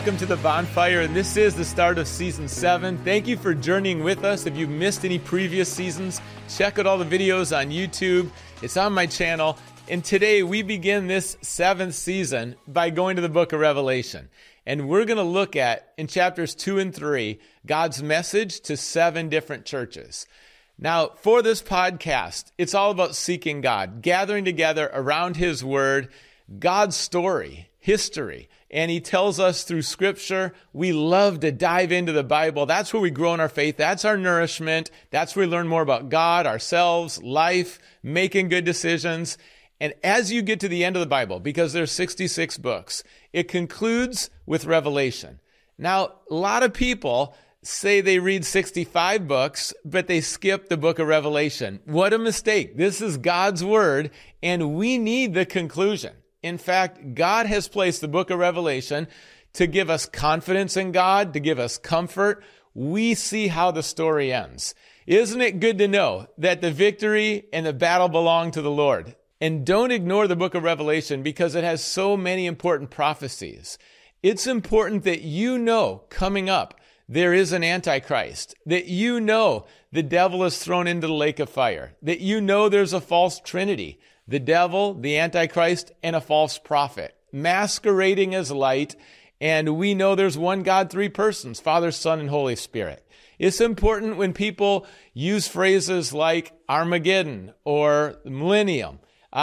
Welcome to the Bonfire, and this is the start of Season 7. Thank you for journeying with us. If you've missed any previous seasons, check out all the videos on YouTube. It's on my channel. And today we begin this 7th season by going to the book of Revelation. And we're going to look at, in chapters 2 and 3, God's message to 7 different churches. Now, for this podcast, it's all about seeking God, gathering together around His Word, God's story, history. And He tells us through Scripture, we love to dive into the Bible. That's where we grow in our faith. That's our nourishment. That's where we learn more about God, ourselves, life, making good decisions. And as you get to the end of the Bible, because there's 66 books, it concludes with Revelation. Now, a lot of people say they read 65 books, but they skip the book of Revelation. What a mistake. This is God's Word, and we need the conclusion. In fact, God has placed the book of Revelation to give us confidence in God, to give us comfort. We see how the story ends. Isn't it good to know that the victory and the battle belong to the Lord? And don't ignore the book of Revelation because it has so many important prophecies. It's important that you know coming up there is an Antichrist, that you know the devil is thrown into the lake of fire, that you know there's a false trinity, the devil, the Antichrist, and a false prophet, masquerading as light, and we know there's one God, 3 persons, Father, Son, and Holy Spirit. It's important when people use phrases like Armageddon or millennium.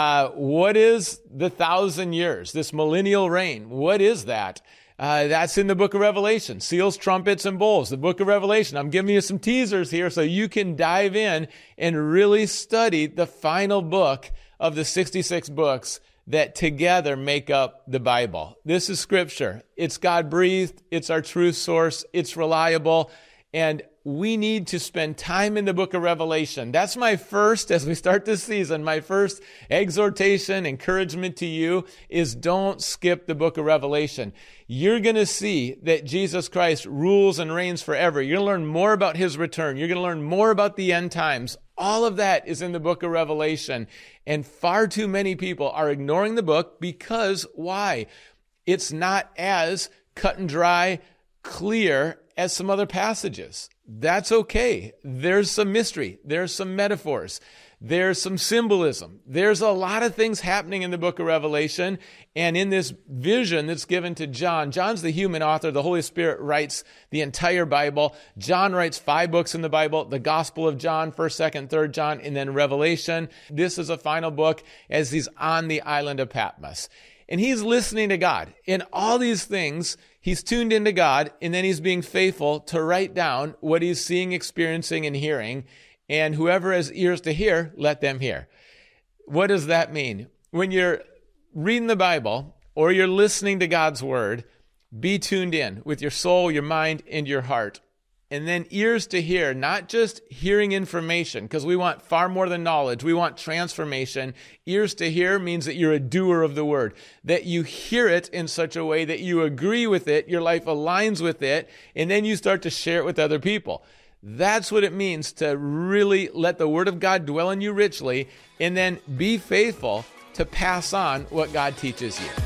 What is the 1,000 years, this millennial reign? What is that? That's in the book of Revelation. Seals, trumpets, and bowls. The book of Revelation. I'm giving you some teasers here so you can dive in and really study the final book of the 66 books that together make up the Bible. This is Scripture. It's God-breathed. It's our truth source. It's reliable. And we need to spend time in the book of Revelation. That's my first, as we start this season, my first exhortation, encouragement to you is don't skip the book of Revelation. You're going to see that Jesus Christ rules and reigns forever. You're going to learn more about His return. You're going to learn more about the end times. All of that is in the book of Revelation. And far too many people are ignoring the book because why? It's not as cut and dry, clear as some other passages. That's okay. There's some mystery. There's some metaphors. There's some symbolism. There's a lot of things happening in the book of Revelation. And in this vision that's given to John, John's the human author. The Holy Spirit writes the entire Bible. John writes 5 books in the Bible, the Gospel of John, 1st, 2nd, 3rd John, and then Revelation. This is a final book as he's on the island of Patmos. And he's listening to God. In all these things, he's tuned into God, and then he's being faithful to write down what he's seeing, experiencing, and hearing. And whoever has ears to hear, let them hear. What does that mean? When you're reading the Bible or you're listening to God's Word, be tuned in with your soul, your mind, and your heart. And then ears to hear, not just hearing information, because we want far more than knowledge. We want transformation. Ears to hear means that you're a doer of the Word, that you hear it in such a way that you agree with it, your life aligns with it, and then you start to share it with other people. That's what it means to really let the Word of God dwell in you richly, and then be faithful to pass on what God teaches you.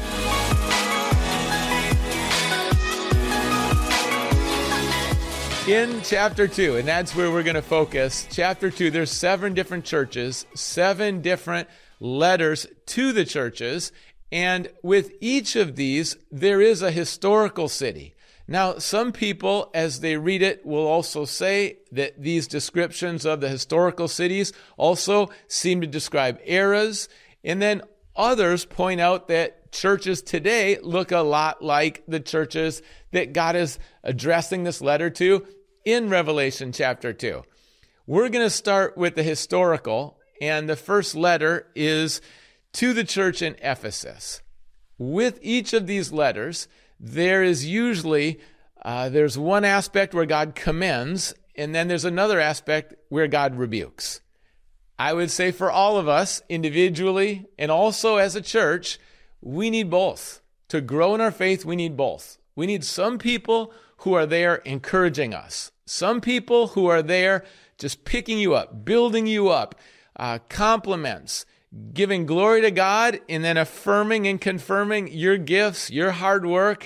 In chapter 2, and that's where we're going to focus, chapter 2, there's 7 different churches, 7 different letters to the churches, and with each of these, there is a historical city. Now, some people, as they read it, will also say that these descriptions of the historical cities also seem to describe eras, and then others point out that churches today look a lot like the churches that God is addressing this letter to in Revelation chapter 2. We're going to start with the historical, and the first letter is to the church in Ephesus. With each of these letters, there is usually, there's one aspect where God commends, and then there's another aspect where God rebukes. I would say for all of us, individually and also as a church, we need both. To grow in our faith, we need both. We need some people who are there encouraging us. Some people who are there just picking you up, building you up, compliments, giving glory to God, and then affirming and confirming your gifts, your hard work,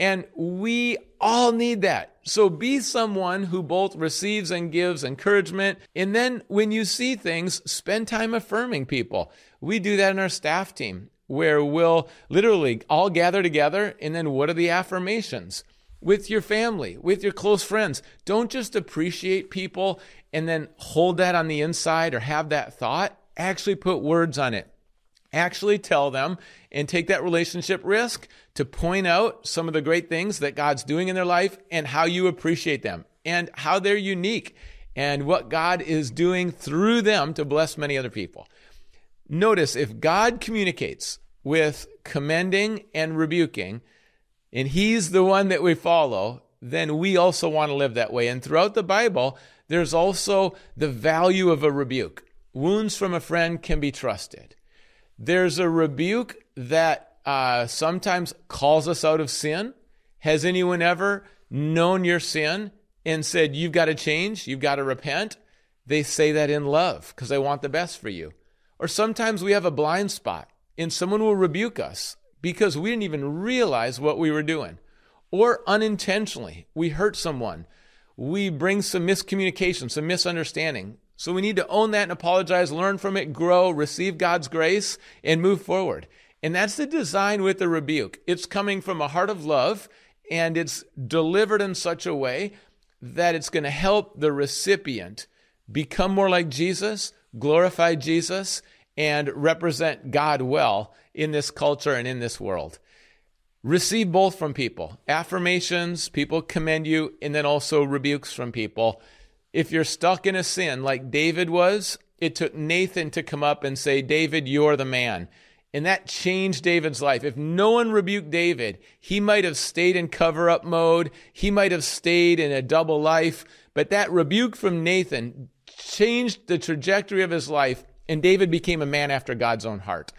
And we all need that. So be someone who both receives and gives encouragement. And then when you see things, spend time affirming people. We do that in our staff team, where we'll literally all gather together. And then what are the affirmations? With your family, with your close friends. Don't just appreciate people and then hold that on the inside or have that thought. Actually put words on it. Actually tell them and take that relationship risk to point out some of the great things that God's doing in their life and how you appreciate them and how they're unique and what God is doing through them to bless many other people. Notice, if God communicates with commending and rebuking, and He's the one that we follow, then we also want to live that way. And throughout the Bible, there's also the value of a rebuke. Wounds from a friend can be trusted. There's a rebuke that sometimes calls us out of sin. Has anyone ever known your sin and said, you've got to change, you've got to repent? They say that in love because they want the best for you. Or sometimes we have a blind spot and someone will rebuke us because we didn't even realize what we were doing. Or unintentionally, we hurt someone. We bring some miscommunication, some misunderstanding. So we need to own that and apologize, learn from it, grow, receive God's grace, and move forward. And that's the design with the rebuke. It's coming from a heart of love, and it's delivered in such a way that it's going to help the recipient become more like Jesus, glorify Jesus, and represent God well in this culture and in this world. Receive both from people. Affirmations, people commend you, and then also rebukes from people. If you're stuck in a sin like David was, it took Nathan to come up and say, David, you're the man. And that changed David's life. If no one rebuked David, he might have stayed in cover-up mode. He might have stayed in a double life. But that rebuke from Nathan changed the trajectory of his life, and David became a man after God's own heart.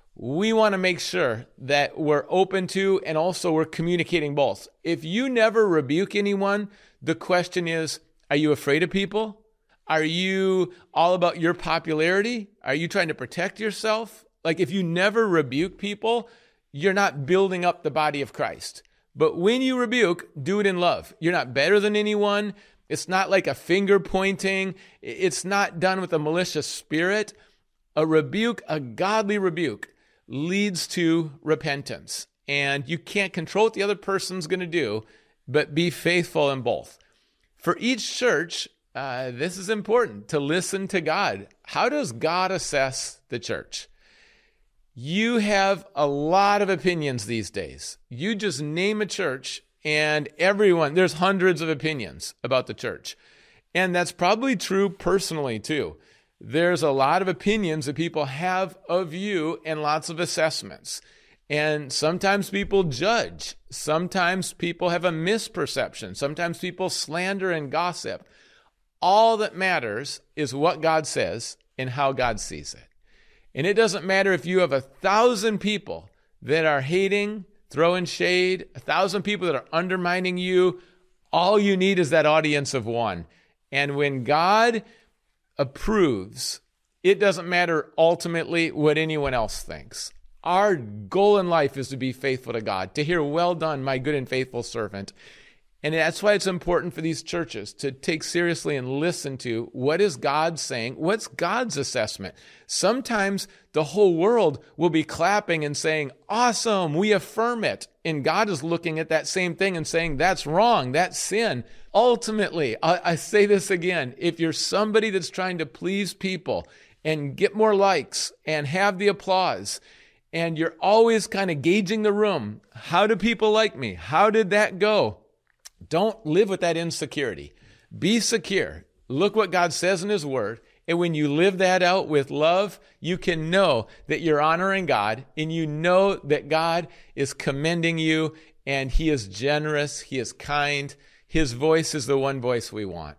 We want to make sure that we're open to and also we're communicating both. If you never rebuke anyone, the question is, are you afraid of people? Are you all about your popularity? Are you trying to protect yourself? Like, if you never rebuke people, you're not building up the body of Christ. But when you rebuke, do it in love. You're not better than anyone. It's not like a finger pointing. It's not done with a malicious spirit. A rebuke, a godly rebuke, leads to repentance. And you can't control what the other person's going to do, but be faithful in both. For each church, this is important, to listen to God. How does God assess the church? You have a lot of opinions these days. You just name a church and there's hundreds of opinions about the church. And that's probably true personally too. There's a lot of opinions that people have of you and lots of assessments. And sometimes people judge. Sometimes people have a misperception. Sometimes people slander and gossip. All that matters is what God says and how God sees it. And it doesn't matter if you have 1,000 people that are hating, throwing shade, 1,000 people that are undermining you. All you need is that audience of one. And when God approves, it doesn't matter ultimately what anyone else thinks. Our goal in life is to be faithful to God, to hear, well done, my good and faithful servant. And that's why it's important for these churches to take seriously and listen to, what is God saying? What's God's assessment? Sometimes the whole world will be clapping and saying, awesome, we affirm it. And God is looking at that same thing and saying, that's wrong, that's sin. Ultimately, I say this again, if you're somebody that's trying to please people and get more likes and have the applause, and you're always kind of gauging the room, how do people like me? How did that go? Don't live with that insecurity. Be secure. Look what God says in His Word. And when you live that out with love, you can know that you're honoring God, and you know that God is commending you, and He is generous, He is kind. His voice is the one voice we want.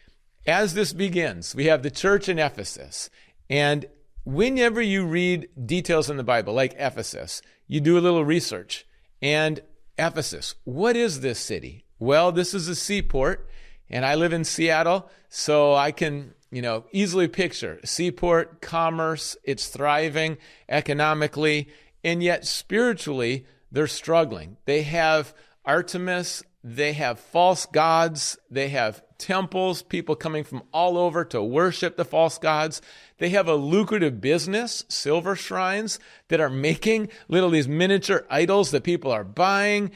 As this begins, we have the church in Ephesus. And whenever you read details in the Bible, like Ephesus, you do a little research. And Ephesus, what is this city? Well, this is a seaport, and I live in Seattle, so I can, easily picture seaport, commerce, it's thriving economically, and yet spiritually, they're struggling. They have Artemis. They have false gods. They have temples, people coming from all over to worship the false gods. They have a lucrative business, silver shrines, that are making these miniature idols that people are buying.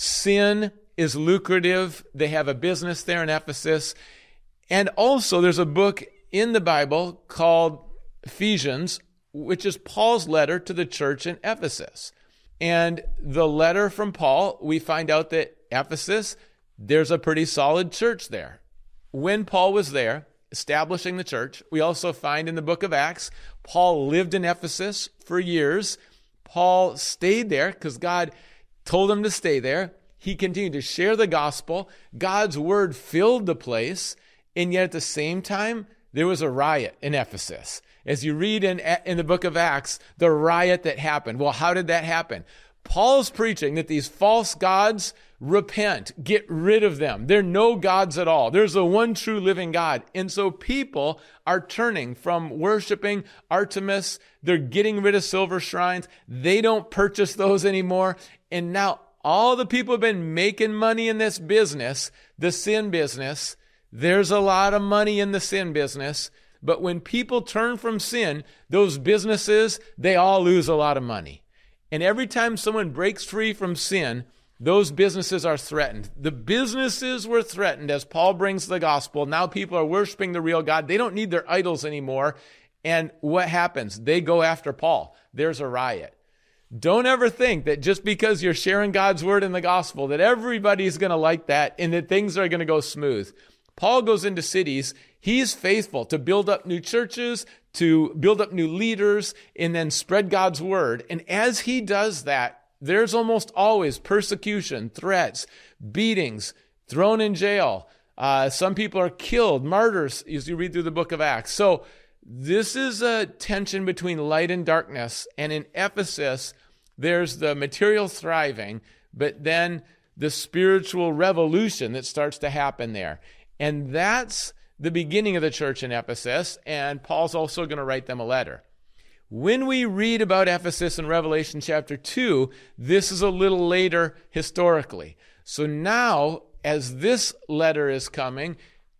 Sin is lucrative. They have a business there in Ephesus. And also there's a book in the Bible called Ephesians, which is Paul's letter to the church in Ephesus. And the letter from Paul, we find out that Ephesus, there's a pretty solid church there. When Paul was there, establishing the church, we also find in the book of Acts, Paul lived in Ephesus for years. Paul stayed there because God told him to stay there. He continued to share the gospel. God's word filled the place. And yet at the same time, there was a riot in Ephesus. As you read in the book of Acts, the riot that happened. Well, how did that happen? Paul's preaching that these false gods, repent, get rid of them. They're no gods at all. There's the one true living God. And so people are turning from worshiping Artemis. They're getting rid of silver shrines. They don't purchase those anymore. And now all the people have been making money in this business, the sin business. There's a lot of money in the sin business. But when people turn from sin, those businesses, they all lose a lot of money. And every time someone breaks free from sin, those businesses are threatened. The businesses were threatened as Paul brings the gospel. Now people are worshiping the real God. They don't need their idols anymore. And what happens? They go after Paul. There's a riot. Don't ever think that just because you're sharing God's word in the gospel, that everybody's going to like that and that things are going to go smooth. Paul goes into cities. He's faithful to build up new churches, to build up new leaders, and then spread God's word. And as he does that, there's almost always persecution, threats, beatings, thrown in jail. Some people are killed, martyrs, as you read through the book of Acts. So this is a tension between light and darkness. And in Ephesus, there's the material thriving, but then the spiritual revolution that starts to happen there. And that's the beginning of the church in Ephesus, and Paul's also going to write them a letter. When we read about Ephesus in Revelation chapter 2, this is a little later historically. So now, as this letter is coming,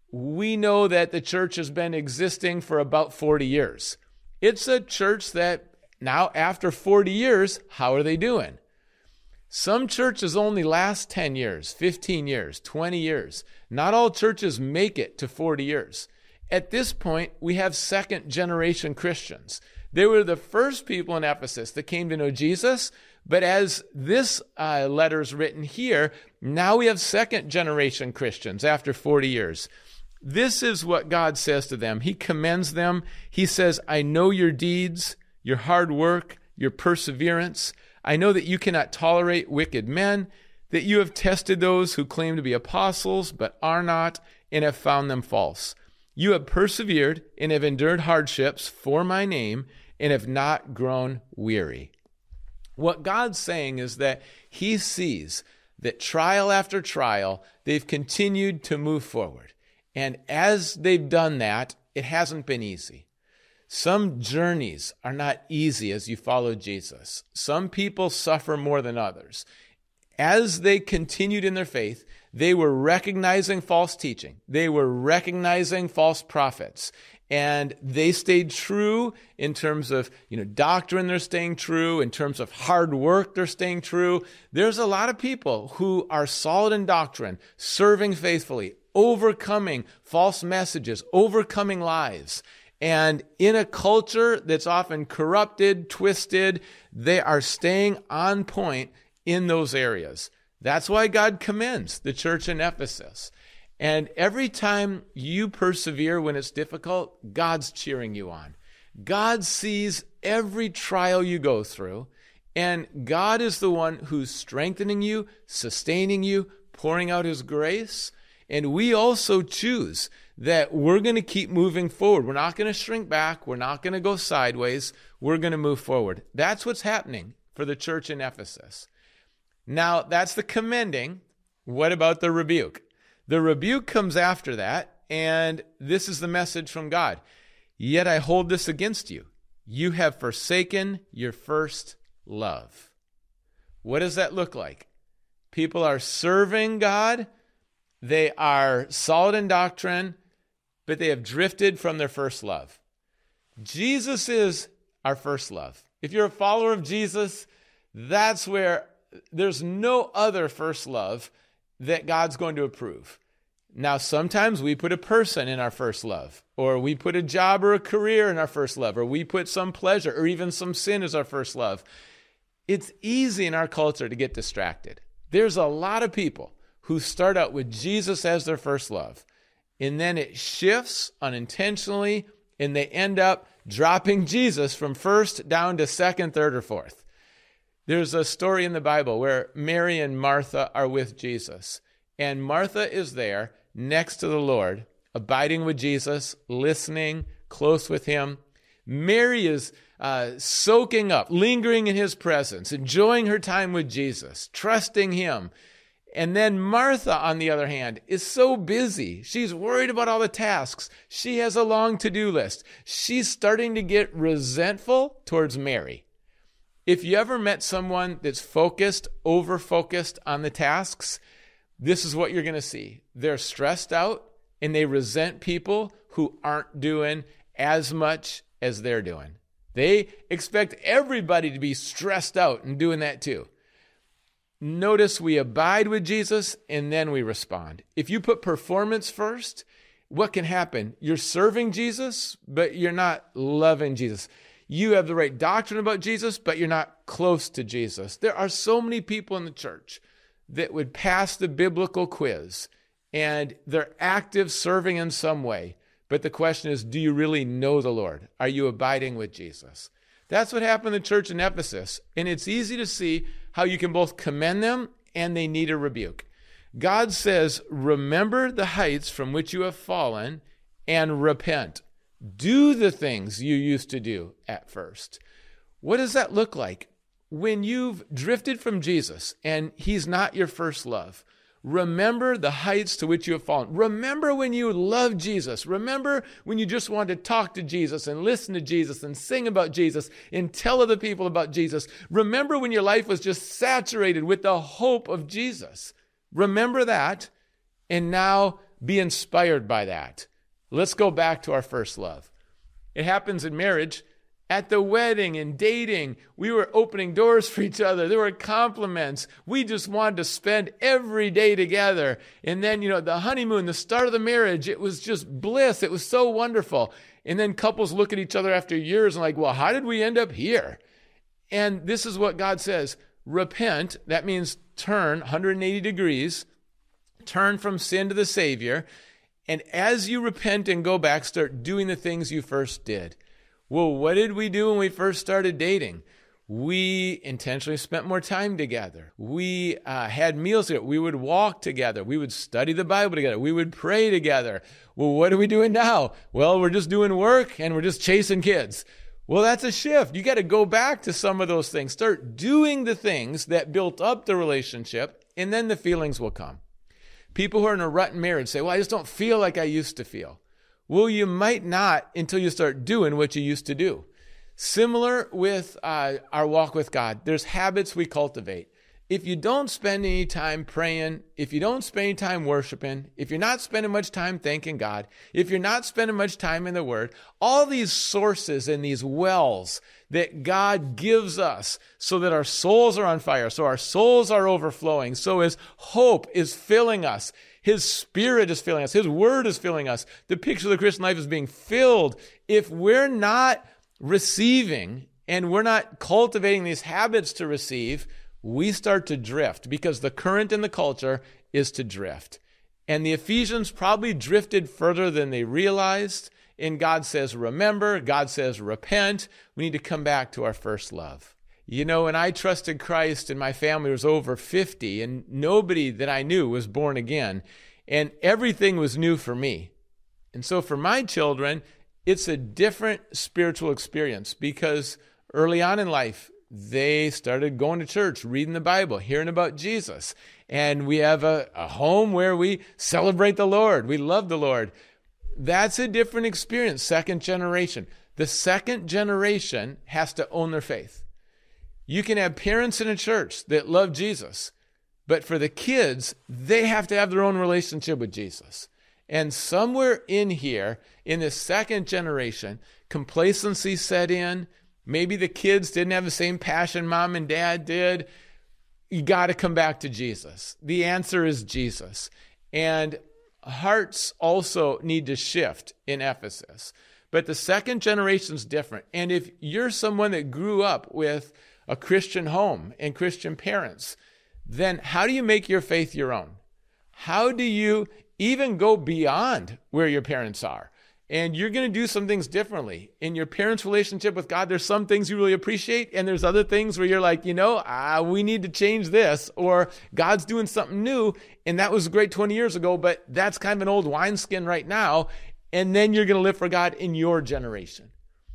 we know that the church has been existing for about 40 years. It's a church that now, after 40 years, how are they doing? Some churches only last 10 years, 15 years, 20 years. Not all churches make it to 40 years. At this point, we have second-generation Christians. They were the first people in Ephesus that came to know Jesus, but as this letter is written here, now we have second-generation Christians after 40 years. This is what God says to them. He commends them. He says, I know your deeds, your hard work, your perseverance. I know that you cannot tolerate wicked men, that you have tested those who claim to be apostles but are not, and have found them false. You have persevered and have endured hardships for my name and have not grown weary. What God's saying is that he sees that trial after trial, they've continued to move forward. And as they've done that, it hasn't been easy. Some journeys are not easy as you follow Jesus. Some people suffer more than others. As they continued in their faith, they were recognizing false teaching. They were recognizing false prophets. And they stayed true in terms of, doctrine, they're staying true. In terms of hard work, they're staying true. There's a lot of people who are solid in doctrine, serving faithfully, overcoming false messages, overcoming lies. And in a culture that's often corrupted, twisted, they are staying on point in those areas. That's why God commends the church in Ephesus. And every time you persevere when it's difficult, God's cheering you on. God sees every trial you go through, and God is the one who's strengthening you, sustaining you, pouring out his grace. And we also choose that we're going to keep moving forward. We're not going to shrink back. We're not going to go sideways. We're going to move forward. That's what's happening for the church in Ephesus. Now, that's the commending. What about the rebuke? The rebuke comes after that, and this is the message from God. Yet I hold this against you. You have forsaken your first love. What does that look like? People are serving God. They are solid in doctrine, but they have drifted from their first love. Jesus is our first love. If you're a follower of Jesus, that's where there's no other first love that God's going to approve. Now, sometimes we put a person in our first love, or we put a job or a career in our first love, or we put some pleasure or even some sin as our first love. It's easy in our culture to get distracted. There's a lot of people who start out with Jesus as their first love, and then it shifts unintentionally, and they end up dropping Jesus from first down to second, third, or fourth. There's a story in the Bible where Mary and Martha are with Jesus, and Martha is there next to the Lord, abiding with Jesus, listening, close with him. Mary is soaking up, lingering in his presence, enjoying her time with Jesus, trusting him. And then Martha, on the other hand, is so busy. She's worried about all the tasks. She has a long to-do list. She's starting to get resentful towards Mary. If you ever met someone that's focused, over-focused on the tasks, this is what you're going to see. They're stressed out, and they resent people who aren't doing as much as they're doing. They expect everybody to be stressed out and doing that too. Notice we abide with Jesus, and then we respond. If you put performance first, what can happen? You're serving Jesus, but you're not loving Jesus. You have the right doctrine about Jesus, but you're not close to Jesus. There are so many people in the church that would pass the biblical quiz, and they're active serving in some way. But the question is, do you really know the Lord? Are you abiding with Jesus? That's what happened in the church in Ephesus. And it's easy to see how you can both commend them and they need a rebuke. God says, remember the heights from which you have fallen and repent. Do the things you used to do at first. What does that look like? When you've drifted from Jesus and he's not your first love, remember the heights to which you have fallen. Remember when you loved Jesus. Remember when you just wanted to talk to Jesus and listen to Jesus and sing about Jesus and tell other people about Jesus. Remember when your life was just saturated with the hope of Jesus. Remember that, and now be inspired by that. Let's go back to our first love. It happens in marriage. At the wedding and dating, we were opening doors for each other. There were compliments. We just wanted to spend every day together. And then, the honeymoon, the start of the marriage, it was just bliss. It was so wonderful. And then couples look at each other after years and like, well, how did we end up here? And this is what God says. Repent. That means turn 180 degrees. Turn from sin to the Savior. And as you repent and go back, start doing the things you first did. Well, what did we do when we first started dating? We intentionally spent more time together. We had meals together. We would walk together. We would study the Bible together. We would pray together. Well, what are we doing now? Well, we're just doing work and we're just chasing kids. Well, that's a shift. You got to go back to some of those things. Start doing the things that built up the relationship, and then the feelings will come. People who are in a rut in marriage say, well, I just don't feel like I used to feel. Well, you might not until you start doing what you used to do. Similar with our walk with God, there's habits we cultivate. If you don't spend any time praying, if you don't spend any time worshiping, if you're not spending much time thanking God, if you're not spending much time in the Word, all these sources and these wells that God gives us so that our souls are on fire, so our souls are overflowing, so His hope is filling us. His Spirit is filling us. His Word is filling us. The picture of the Christian life is being filled. If we're not receiving and we're not cultivating these habits to receive, we start to drift because the current in the culture is to drift. And the Ephesians probably drifted further than they realized. And God says, remember. God says, repent. We need to come back to our first love. When I trusted Christ and my family was over 50 and nobody that I knew was born again and everything was new for me. And so for my children, it's a different spiritual experience because early on in life, they started going to church, reading the Bible, hearing about Jesus. And we have a home where we celebrate the Lord. We love the Lord. That's a different experience, second generation. The second generation has to own their faith. You can have parents in a church that love Jesus, But for the kids, they have to have their own relationship with Jesus. And somewhere in here, in this second generation, complacency set in. Maybe the kids didn't have the same passion mom and dad did. You got to come back to Jesus. The answer is Jesus. And hearts also need to shift in Ephesus. But the second generation is different. And if you're someone that grew up with a Christian home and Christian parents, then how do you make your faith your own? How do you even go beyond where your parents are? And you're going to do some things differently. In your parents' relationship with God, there's some things you really appreciate, and there's other things where you're like, we need to change this, or God's doing something new, and that was great 20 years ago, but that's kind of an old wineskin right now, and then you're going to live for God in your generation.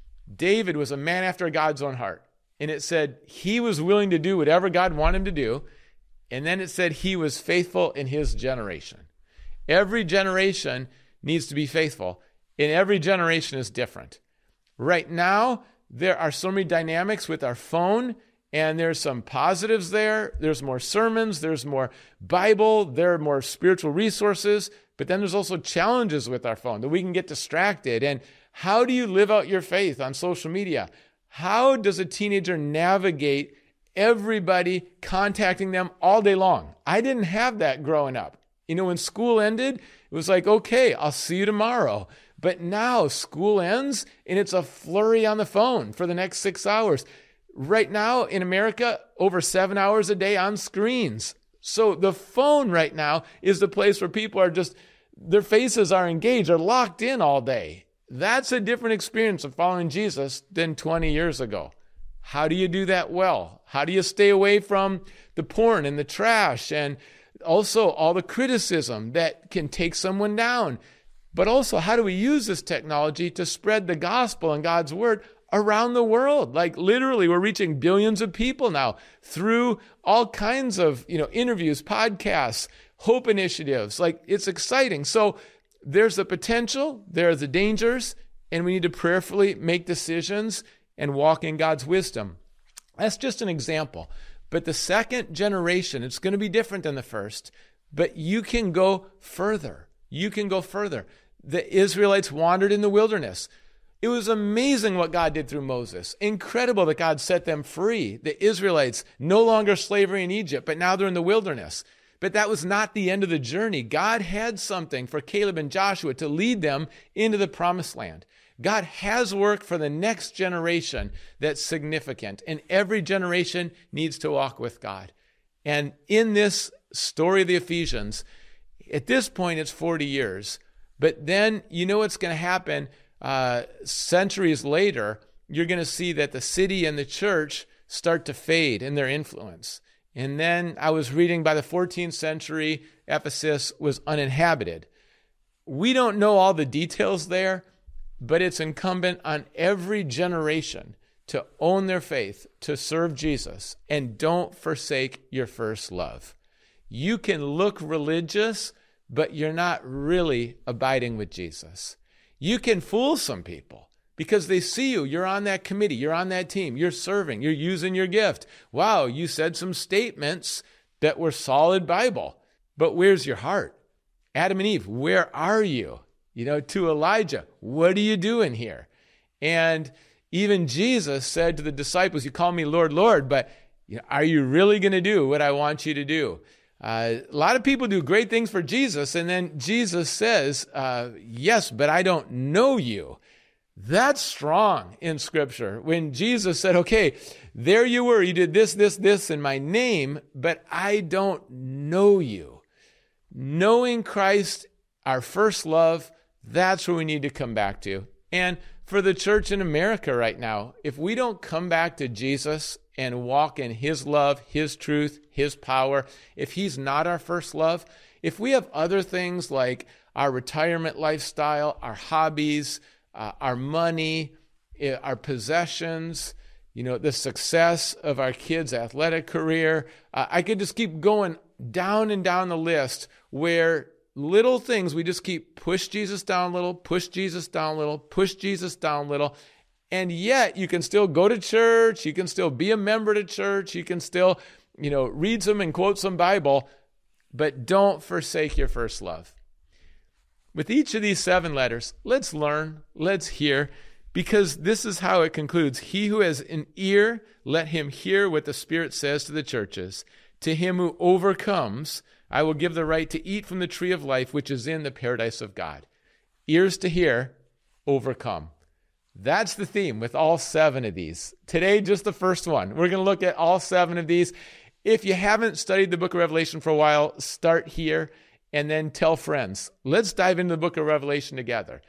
David was a man after God's own heart, and it said he was willing to do whatever God wanted him to do, and then it said he was faithful in his generation. Every generation needs to be faithful. And every generation is different. Right now, there are so many dynamics with our phone, and there's some positives there. There's more sermons, there's more Bible, there are more spiritual resources, but then there's also challenges with our phone that we can get distracted. And how do you live out your faith on social media? How does a teenager navigate everybody contacting them all day long? I didn't have that growing up. When school ended, it was like, okay, I'll see you tomorrow. But now school ends and it's a flurry on the phone for the next 6 hours. Right now in America, over 7 hours a day on screens. So the phone right now is the place where people are just, their faces are engaged, are locked in all day. That's a different experience of following Jesus than 20 years ago. How do you do that well? How do you stay away from the porn and the trash and also all the criticism that can take someone down? But also, how do we use this technology to spread the gospel and God's word around the world? Like literally, we're reaching billions of people now through all kinds of, interviews, podcasts, hope initiatives. Like it's exciting. So there's the potential, there are the dangers, and we need to prayerfully make decisions and walk in God's wisdom. That's just an example. But the second generation, it's going to be different than the first, but you can go further. You can go further. The Israelites wandered in the wilderness. It was amazing what God did through Moses. Incredible that God set them free. The Israelites, no longer slavery in Egypt, but now they're in the wilderness. But that was not the end of the journey. God had something for Caleb and Joshua to lead them into the promised land. God has work for the next generation that's significant, and every generation needs to walk with God. And in this story of the Ephesians, at this point, it's 40 years. But then, what's going to happen centuries later? You're going to see that the city and the church start to fade in their influence. And then I was reading by the 14th century, Ephesus was uninhabited. We don't know all the details there, but it's incumbent on every generation to own their faith, to serve Jesus, and don't forsake your first love. You can look religious, but you're not really abiding with Jesus. You can fool some people because they see you. You're on that committee. You're on that team. You're serving. You're using your gift. Wow, you said some statements that were solid Bible. But where's your heart? Adam and Eve, where are you? To Elijah, what are you doing here? And even Jesus said to the disciples, you call me Lord, Lord, but are you really going to do what I want you to do? A lot of people do great things for Jesus, and then Jesus says, yes, but I don't know you. That's strong in Scripture. When Jesus said, okay, there you were, you did this, this, this in my name, but I don't know you. Knowing Christ, our first love, that's where we need to come back to. And for the church in America right now, if we don't come back to Jesus and walk in his love, his truth, his power, if he's not our first love, if we have other things like our retirement lifestyle, our hobbies, our money, our possessions, the success of our kids' athletic career, I could just keep going down and down the list where little things, we just keep push Jesus down a little, push Jesus down a little, push Jesus down a little. And yet you can still go to church. You can still be a member to church. You can still read some and quote some Bible, but don't forsake your first love. With each of these 7 letters, let's learn, let's hear, because this is how it concludes. He who has an ear, let him hear what the Spirit says to the churches. To him who overcomes, I will give the right to eat from the tree of life, which is in the paradise of God. Ears to hear, overcome. That's the theme with all 7 of these. Today, just the first one. We're going to look at all 7 of these. If you haven't studied the book of Revelation for a while, start here and then tell friends. Let's dive into the book of Revelation together.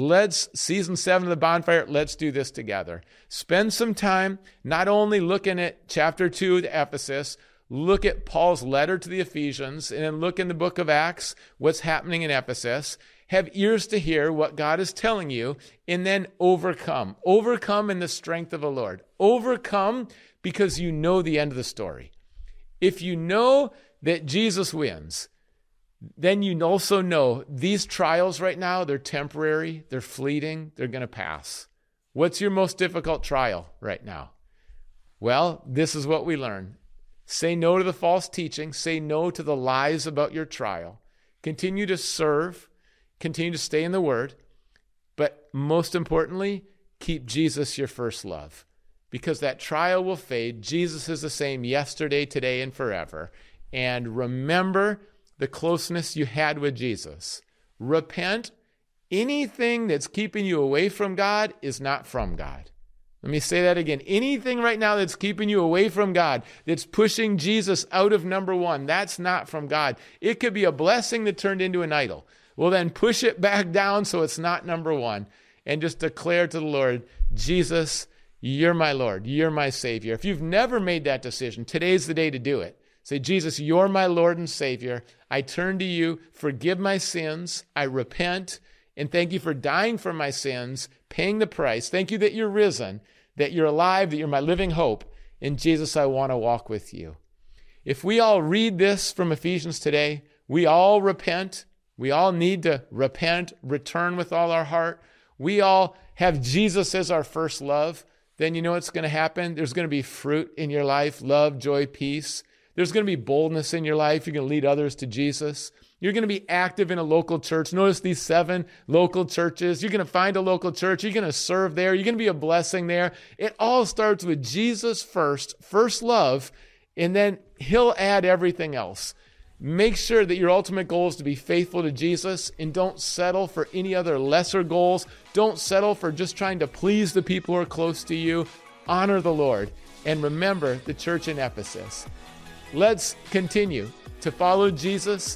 Season 7 of the bonfire, let's do this together. Spend some time not only looking at chapter 2 to Ephesus, look at Paul's letter to the Ephesians, and then look in the book of Acts, what's happening in Ephesus. Have ears to hear what God is telling you, and then overcome. Overcome in the strength of the Lord. Overcome because you know the end of the story. If you know that Jesus wins, then you also know these trials right now, they're temporary, they're fleeting, they're going to pass. What's your most difficult trial right now? Well, this is what we learn. Say no to the false teaching. Say no to the lies about your trial. Continue to serve. Continue to stay in the Word. But most importantly, keep Jesus your first love. Because that trial will fade. Jesus is the same yesterday, today, and forever. And remember the closeness you had with Jesus. Repent. Anything that's keeping you away from God is not from God. Let me say that again. Anything right now that's keeping you away from God, that's pushing Jesus out of number 1, that's not from God. It could be a blessing that turned into an idol. Well, then push it back down so it's not number 1 and just declare to the Lord, Jesus, you're my Lord. You're my Savior. If you've never made that decision, today's the day to do it. Say, Jesus, you're my Lord and Savior. I turn to you. Forgive my sins. I repent. And thank you for dying for my sins, paying the price. Thank you that you're risen, that you're alive, that you're my living hope. And Jesus, I want to walk with you. If we all read this from Ephesians today, we all repent. We all need to repent, return with all our heart. We all have Jesus as our first love. Then you know what's going to happen? There's going to be fruit in your life, love, joy, peace. There's going to be boldness in your life. You're going to lead others to Jesus. You're going to be active in a local church. Notice these 7 local churches. You're going to find a local church. You're going to serve there. You're going to be a blessing there. It all starts with Jesus first love, and then he'll add everything else. Make sure that your ultimate goal is to be faithful to Jesus, and don't settle for any other lesser goals. Don't settle for just trying to please the people who are close to you. Honor the Lord, and remember the church in Ephesus. Let's continue to follow Jesus.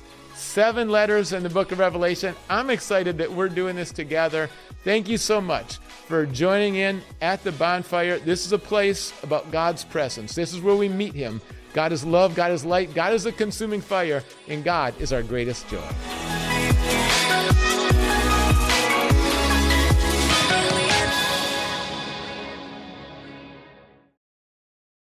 7 letters in the book of Revelation. I'm excited that we're doing this together. Thank you so much for joining in at the bonfire. This is a place about God's presence. This is where we meet him. God is love, God is light, God is a consuming fire, and God is our greatest joy.